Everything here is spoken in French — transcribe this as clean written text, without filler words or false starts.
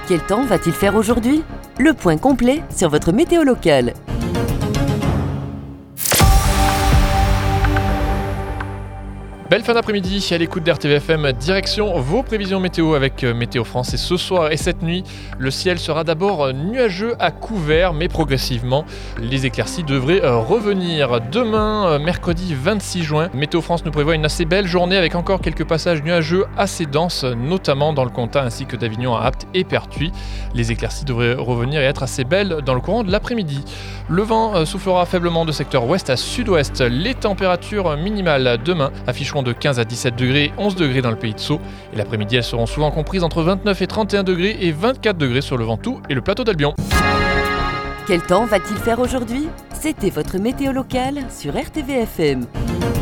Quel temps va-t-il faire aujourd'hui? Le point complet sur votre météo locale. Belle fin d'après-midi à l'écoute d'RTVFM, direction vos prévisions météo avec Météo France. Et ce soir et cette nuit, le ciel sera d'abord nuageux à couvert, mais progressivement, les éclaircies devraient revenir. Demain, mercredi 26 juin, Météo France nous prévoit une assez belle journée avec encore quelques passages nuageux assez denses, notamment dans le Comtat ainsi que d'Avignon à Apt et Pertuis. Les éclaircies devraient revenir et être assez belles dans le courant de l'après-midi. Le vent soufflera faiblement de secteur ouest à sud-ouest. Les températures minimales demain afficheront de 15 à 17 degrés, 11 degrés dans le pays de Sceaux. Et l'après-midi, elles seront souvent comprises entre 29 et 31 degrés et 24 degrés sur le Ventoux et le plateau d'Albion. Quel temps va-t-il faire aujourd'hui? C'était votre météo locale sur RTVFM.